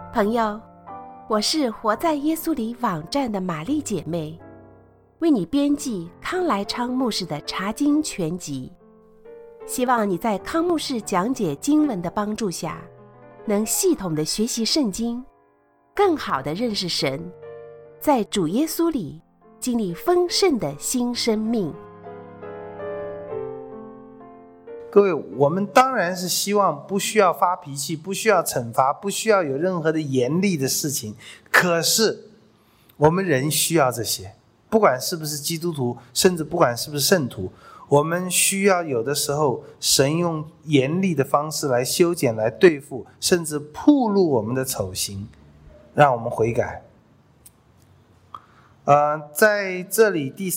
朋友，我是活在耶稣里网站的玛丽姐妹，为你编辑康来昌牧师的查经全集。希望你在康牧师讲解经文的帮助下，能系统的学习圣经，更好的认识神，在主耶稣里经历丰盛的新生命。 各位，我们当然是希望不需要发脾气，不需要惩罚，不需要有任何的严厉的事情。可是我们人需要这些，不管是不是基督徒，甚至不管是不是圣徒，我们需要有的时候神用严厉的方式来修剪，来对付，甚至暴露我们的丑行，让我们悔改。在这里第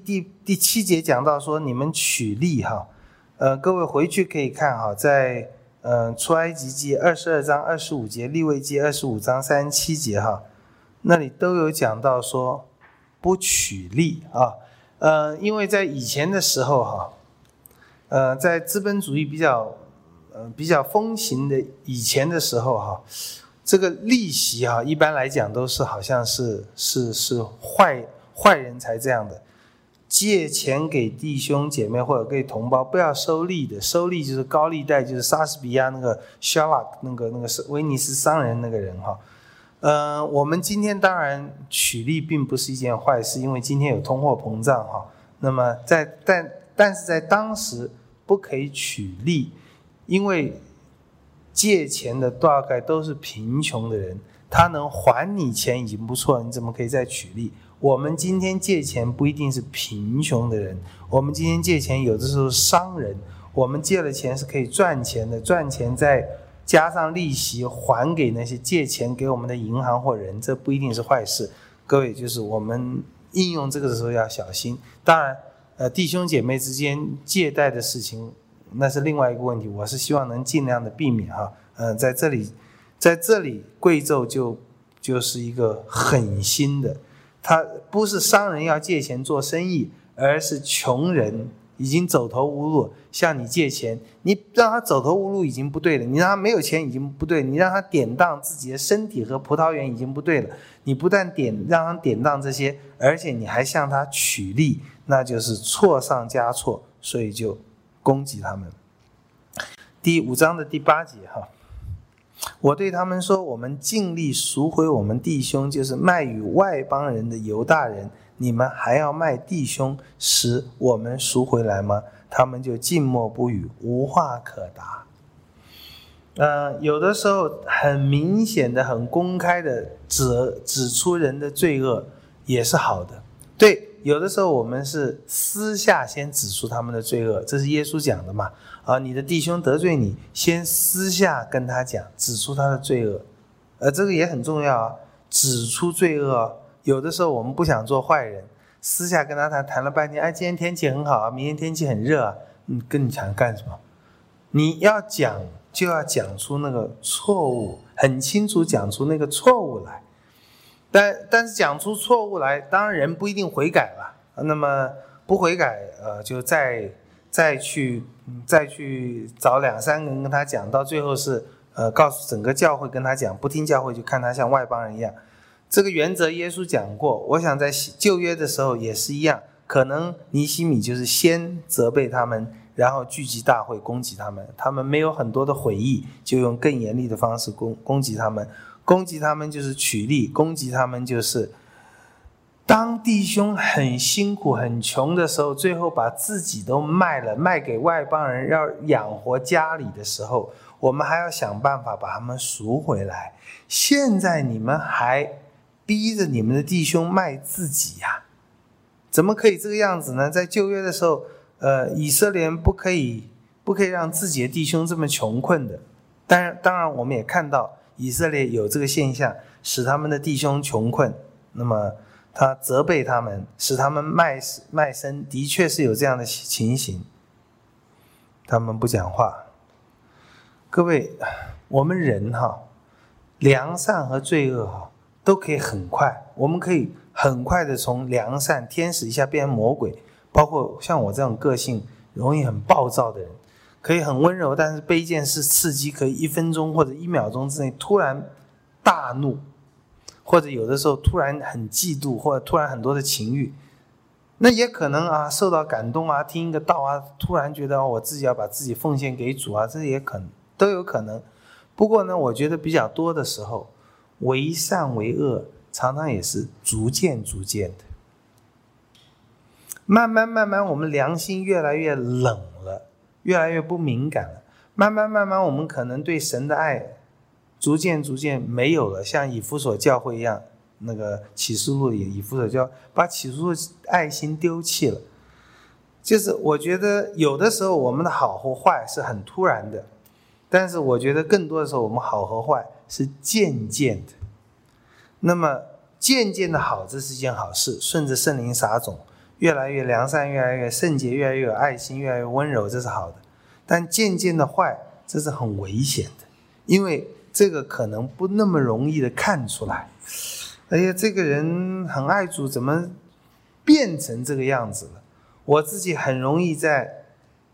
7节讲到说，你们取利哈。各位回去可以看哈，在出埃及记22章25节，利未记25章37节哈，那里都有讲到说不取利啊。因为在以前的时候哈，在资本主义比较风行的以前的时候哈，这个利息哈，一般来讲都是好像是坏人才这样的。借钱给弟兄姐妹或者给同胞不要收利的，收利就是高利贷，就是莎士比亚那个 Sherlock 那个威尼斯商人那个人哈。我们今天当然取利并不是一件坏事，因为今天有通货膨胀哈。那么但是在当时不可以取利，因为借钱的大概都是贫穷的人，他能还你钱已经不错了，你怎么可以再取利？我们今天借钱不一定是贫穷的人，我们今天借钱有的时候是商人，我们借了钱是可以赚钱的，赚钱再加上利息还给那些借钱给我们的银行或人，这不一定是坏事。各位，就是我们应用这个的时候要小心。当然弟兄姐妹之间借贷的事情那是另外一个问题，我是希望能尽量的避免哈。在这里贵胄就是一个狠心的，他不是商人要借钱做生意，而是穷人已经走投无路向你借钱，你让他走投无路已经不对了，你让他没有钱已经不对，你让他典当自己的身体和葡萄园已经不对了，你不但让他典当这些，而且你还向他取利，那就是错上加错，所以就攻击他们。第5章的第8节哈，我对他们说，我们尽力赎回我们弟兄，就是卖与外邦人的犹大人，你们还要卖弟兄，使我们赎回来吗？他们就静默不语，无话可答。有的时候很明显的很公开的指出人的罪恶也是好的，对，有的时候我们是私下先指出他们的罪恶，这是耶稣讲的嘛。你的弟兄得罪你，先私下跟他讲，指出他的罪恶。这个也很重要啊，指出罪恶。有的时候我们不想做坏人，私下跟他谈了半天，今天天气很好啊，明天天气很热啊，跟你讲干什么？你要讲就要讲出那个错误，很清楚讲出那个错误来。但是讲出错误来，当然人不一定悔改了，那么不悔改就再去找2-3个人跟他讲，到最后是告诉整个教会跟他讲，不听教会就看他像外邦人一样。这个原则耶稣讲过，我想在旧约的时候也是一样，可能尼希米就是先责备他们，然后聚集大会攻击他们，他们没有很多的悔意，就用更严厉的方式攻击他们。攻击他们就是取利，攻击他们就是当弟兄很辛苦很穷的时候，最后把自己都卖了，卖给外邦人要养活家里的时候，我们还要想办法把他们赎回来。现在你们还逼着你们的弟兄卖自己呀，怎么可以这个样子呢？在旧约的时候以色列人不可以让自己的弟兄这么穷困的。当然我们也看到以色列有这个现象，使他们的弟兄穷困，那么他责备他们，使他们卖身，的确是有这样的情形。他们不讲话。各位，我们人良善和罪恶都可以很快，我们可以很快的从良善天使一下变成魔鬼，包括像我这种个性容易很暴躁的人，可以很温柔，但是被一件事刺激，可以1分钟或者1秒钟之内突然大怒，或者有的时候突然很嫉妒，或者突然很多的情欲，那也可能啊受到感动啊，听一个道啊，突然觉得我自己要把自己奉献给主啊，这也可能都有可能。不过呢，我觉得比较多的时候，为善为恶常常也是逐渐的，慢慢我们良心越来越冷了，越来越不敏感了，慢慢我们可能对神的爱逐渐没有了，像以弗所教会一样，那个启示录里以弗所教把启示录爱心丢弃了。就是我觉得有的时候我们的好和坏是很突然的，但是我觉得更多的时候我们好和坏是渐渐的。那么渐渐的好，这是一件好事，顺着圣灵撒种，越来越良善，越来越圣洁，越来越有爱心，越来越温柔，这是好的。但渐渐的坏，这是很危险的，因为这个可能不那么容易的看出来。哎呀，这个人很爱主，怎么变成这个样子了？我自己很容易在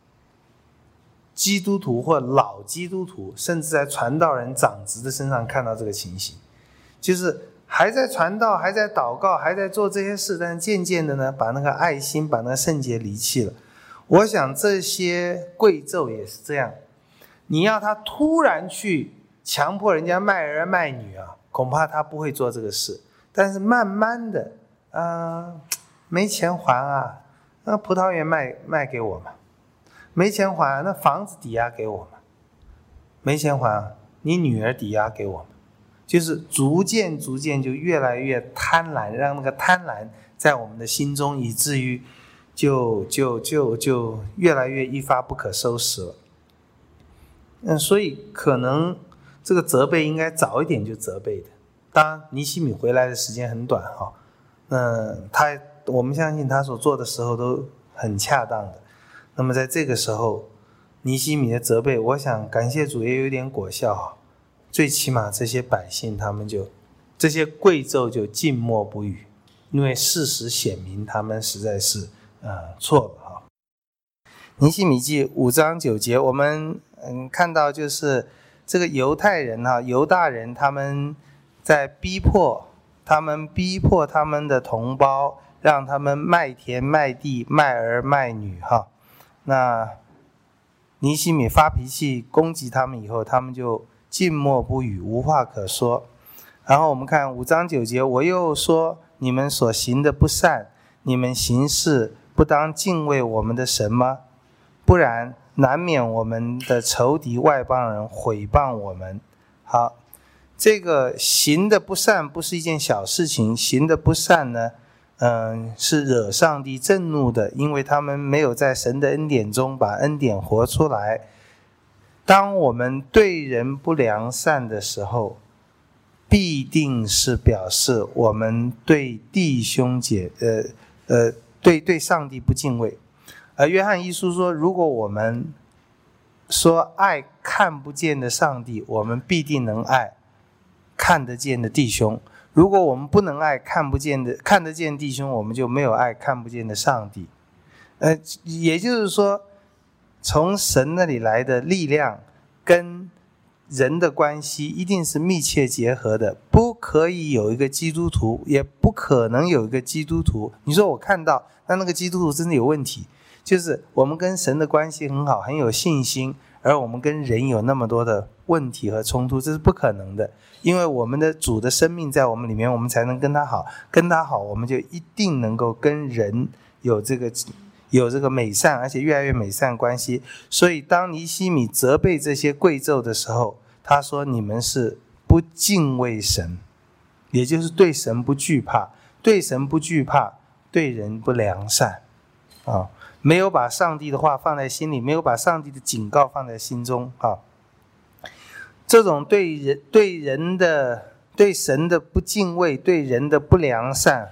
基督徒或老基督徒，甚至在传道人长子的身上看到这个情形，就是还在传道，还在祷告，还在做这些事，但是渐渐的呢，把那个爱心，把那个圣洁离弃了。我想这些贵胄也是这样，你要他突然去强迫人家卖儿卖女啊，恐怕他不会做这个事。但是慢慢的，没钱还啊，那葡萄园卖给我嘛，没钱还，那房子抵押给我嘛，没钱还，你女儿抵押给我嘛。就是逐渐就越来越贪婪，让那个贪婪在我们的心中，以至于就越来越一发不可收拾了。所以可能这个责备应该早一点就责备的。当然尼希米回来的时间很短哈，我们相信他所做的时候都很恰当的。那么在这个时候，尼希米的责备，我想感谢主也有点果效哈。最起码这些百姓这些贵胄就静默不语，因为事实显明他们实在是错了哈。尼希米记5章9节，我们看到就是这个犹太人哈，犹大人他们在逼迫他们的同胞，让他们卖田卖地卖儿卖女哈。那尼希米发脾气攻击他们以后，他们就静默不语，无话可说。然后我们看5章9节，我又说你们所行的不善，你们行事不当敬畏我们的神吗？不然难免我们的仇敌外邦人毁谤我们。好，这个行的不善不是一件小事情，行的不善呢，是惹上帝震怒的，因为他们没有在神的恩典中把恩典活出来。当我们对人不良善的时候，必定是表示我们对弟兄对上帝不敬畏。约翰一书说，如果我们说爱看不见的上帝，我们必定能爱看得见的弟兄。如果我们不能爱看得见弟兄，我们就没有爱看不见的上帝。也就是说，从神那里来的力量跟人的关系一定是密切结合的，不可以有一个基督徒，也不可能有一个基督徒，你说我看到那个基督徒真的有问题，就是我们跟神的关系很好，很有信心，而我们跟人有那么多的问题和冲突，这是不可能的。因为我们的主的生命在我们里面，我们才能跟他好，跟他好，我们就一定能够跟人有这个美善，而且越来越美善关系。所以当尼希米责备这些贵胄的时候，他说你们是不敬畏神，也就是对神不惧怕，对神不惧怕，对人不良善没有把上帝的话放在心里，没有把上帝的警告放在心中这种对神的不敬畏，对人的不良善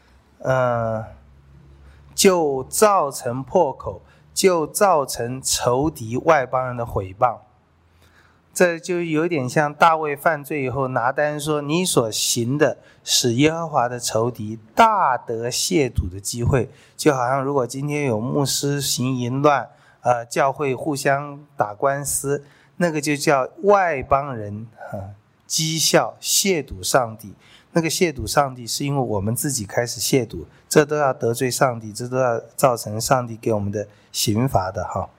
就造成破口，就造成仇敌外邦人的毁谤。这就有点像大卫犯罪以后，拿单说你所行的使耶和华的仇敌大得亵渎的机会。就好像如果今天有牧师行淫乱，教会互相打官司，那个就叫外邦人讥笑、亵渎上帝。那个亵渎上帝是因为我们自己开始亵渎，这都要得罪上帝，这都要造成上帝给我们的刑罚的哈。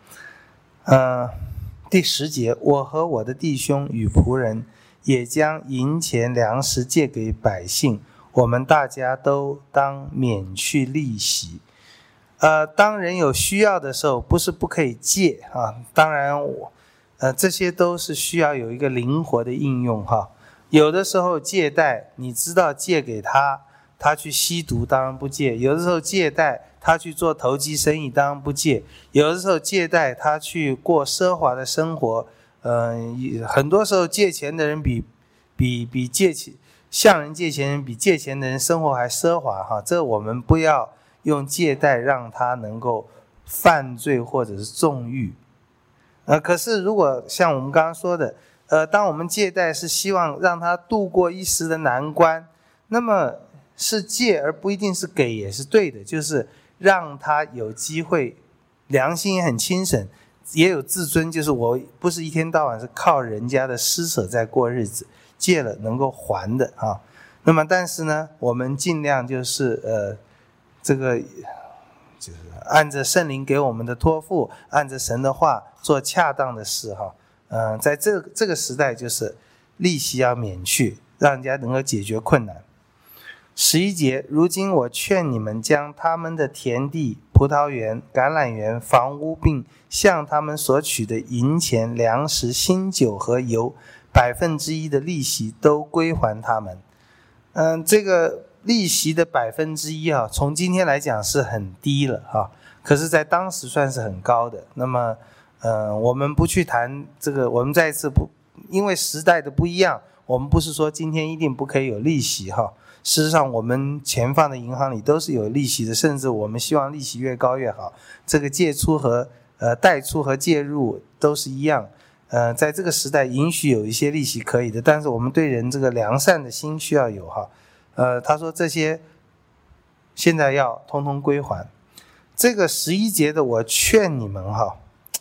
第10节，我和我的弟兄与仆人也将银钱粮食借给百姓，我们大家都当免去利息。当人有需要的时候，不是不可以借啊，当然这些都是需要有一个灵活的应用哈。有的时候借贷，你知道借给他，他去吸毒当然不借；有的时候借贷，他去做投机生意当然不借；有的时候借贷，他去过奢华的生活。很多时候借钱的人比向人借钱人比借钱的人生活还奢华哈。这我们不要用借贷让他能够犯罪或者是纵欲。可是如果像我们刚刚说的，当我们借贷是希望让他度过一时的难关，那么是借而不一定是给也是对的，就是让他有机会，良心也很清省，也有自尊，就是我不是一天到晚是靠人家的施舍在过日子，借了能够还的啊。那么但是呢，我们尽量就是这个就是按着圣灵给我们的托付，按着神的话做恰当的事哈。在这个时代，就是利息要免去，让人家能够解决困难。11节，如今我劝你们将他们的田地、葡萄园、橄榄园、房屋，并向他们所取的银钱、粮食、新酒和油1%的利息都归还他们。这个利息的1%啊，从今天来讲是很低了哈，可是在当时算是很高的。那么我们不去谈这个，我们再一次不，因为时代的不一样，我们不是说今天一定不可以有利息哈。事实上，我们钱放的银行里都是有利息的，甚至我们希望利息越高越好。这个借出和贷出和借入都是一样。在这个时代允许有一些利息可以的，但是我们对人这个良善的心需要有哈。他说这些现在要通通归还。这个11节的我劝你们哈。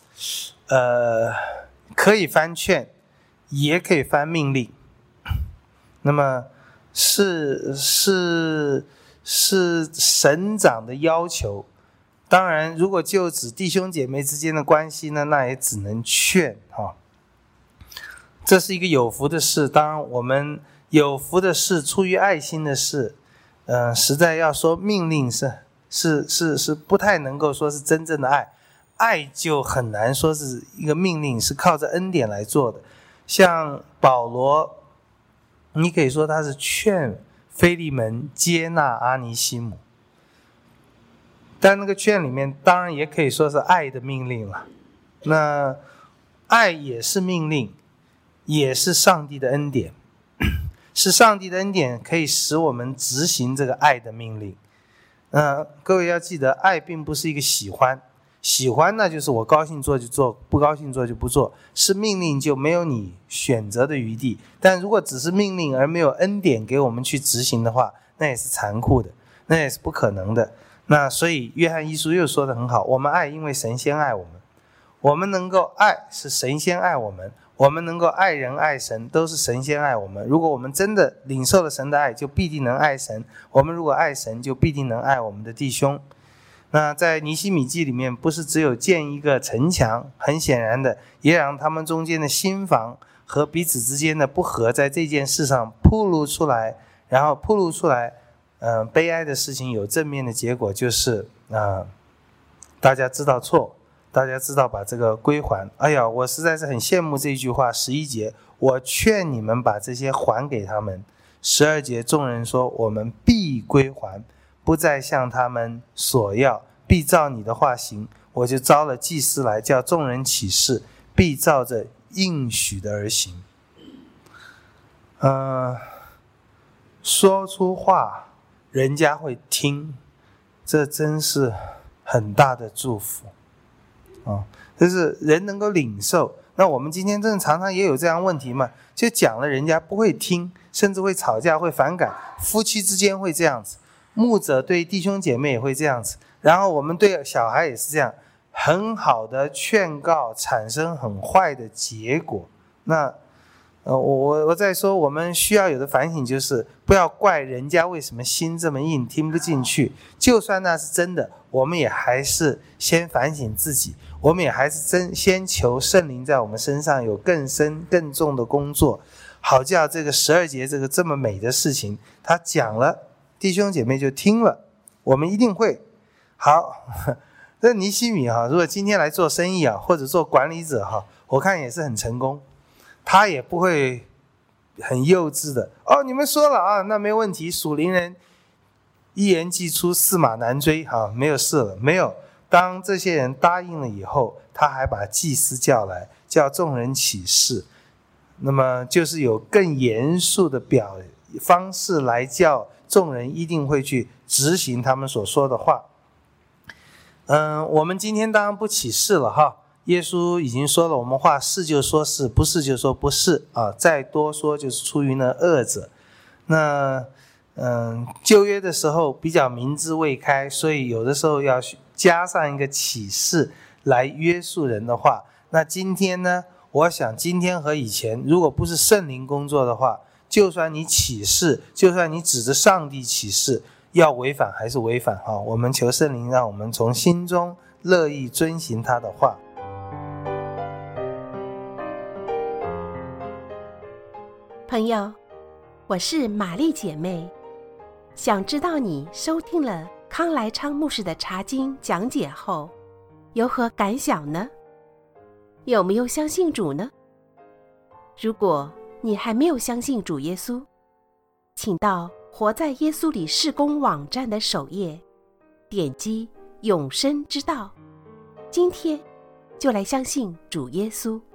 可以翻劝，也可以翻命令。那么是神长的要求。当然，如果就指弟兄姐妹之间的关系呢，那也只能劝哈。这是一个有福的事。当然，我们有福的事，出于爱心的事，实在要说命令是不太能够说是真正的爱。爱就很难说是一个命令，是靠着恩典来做的。像保罗，你可以说他是劝腓利门接纳阿尼西姆，但那个劝里面当然也可以说是爱的命令了。那爱也是命令，也是上帝的恩典，是上帝的恩典可以使我们执行这个爱的命令。各位要记得，爱并不是一个喜欢。喜欢那就是我高兴做就做，不高兴做就不做，是命令就没有你选择的余地。但如果只是命令而没有恩典给我们去执行的话，那也是残酷的，那也是不可能的。那所以约翰一书又说得很好，我们爱因为神先爱我们，我们能够爱是神先爱我们，我们能够爱人爱神都是神先爱我们。如果我们真的领受了神的爱，就必定能爱神，我们如果爱神，就必定能爱我们的弟兄。那在尼希米记里面，不是只有建一个城墙，很显然的也让他们中间的心防和彼此之间的不和在这件事上暴露出来，然后暴露出来悲哀的事情有正面的结果，就是大家知道错，大家知道把这个归还。哎呀，我实在是很羡慕这句话。11节，我劝你们把这些还给他们。12节，众人说，我们必归还，不再向他们索要，必照你的话行。我就招了祭司来，叫众人起誓，必照着应许的而行。说出话人家会听，这真是很大的祝福就是人能够领受。那我们今天真的常常也有这样问题嘛，就讲了人家不会听，甚至会吵架，会反感，夫妻之间会这样子，牧者对弟兄姐妹也会这样子，然后我们对小孩也是这样，很好的劝告产生很坏的结果。那我在说，我们需要有的反省就是不要怪人家为什么心这么硬，听不进去。就算那是真的，我们也还是先反省自己，我们也还是先求圣灵在我们身上有更深更重的工作，好叫这个12节这么美的事情，他讲了，弟兄姐妹就听了，我们一定会好。这尼希米如果今天来做生意或者做管理者我看也是很成功，他也不会很幼稚的你们说了那没问题，属灵人一言既出驷马难追没有事了。没有，当这些人答应了以后，他还把祭司叫来，叫众人起誓，那么就是有更严肃的方式来叫众人一定会去执行他们所说的话。我们今天当然不起誓了耶稣已经说了，我们话是就说是，不是就说不是再多说就是出于那恶者。那旧约的时候比较明智未开，所以有的时候要加上一个启示来约束人的话。那今天呢，我想今天和以前如果不是圣灵工作的话，就算你启示，就算你指着上帝启示，要违反还是违反我们求圣灵让我们从心中乐意遵行他的话。 朋友，我是玛丽姐妹，想知道你收听了康来昌牧师的查经讲解后有何感想呢？有没有相信主呢？如果你还没有相信主耶稣，请到活在耶稣里事工网站的首页，点击永生之道，今天就来相信主耶稣。